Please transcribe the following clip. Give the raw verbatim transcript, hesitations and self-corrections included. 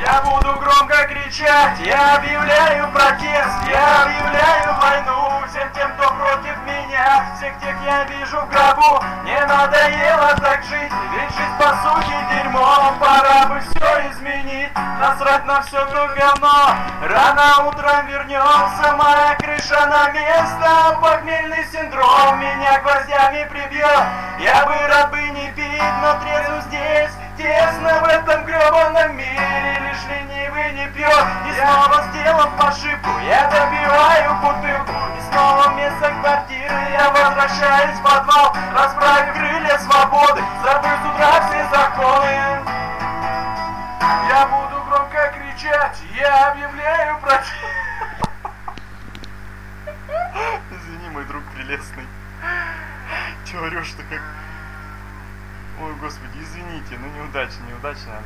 Я буду громко кричать, я объявляю протест, я объявляю войну всем тем, кто против меня, всех тех я вижу в гробу. Мне надоело так жить, ведь жизнь по сути дерьмо. Пора бы все изменить, насрать на все то говно. Рано утром вернется, моя крыша на место. Похмельный синдром меня гвоздями прибьет. Я бы рад бы не пить, но трезвым здесь тесно в этом гребаном мире. Лишь ленивый не пьет. И снова сделав ошибку, я добиваю бутылку. И снова вместо квартиры я возвращаюсь в подвал, расправив крылья свободы, забыв с утра все законы. Я буду громко кричать, я объявляю протест. Извини, мой друг прелестный. Че орешь-то как... Ой, господи, извините, ну неудачно, неудачно.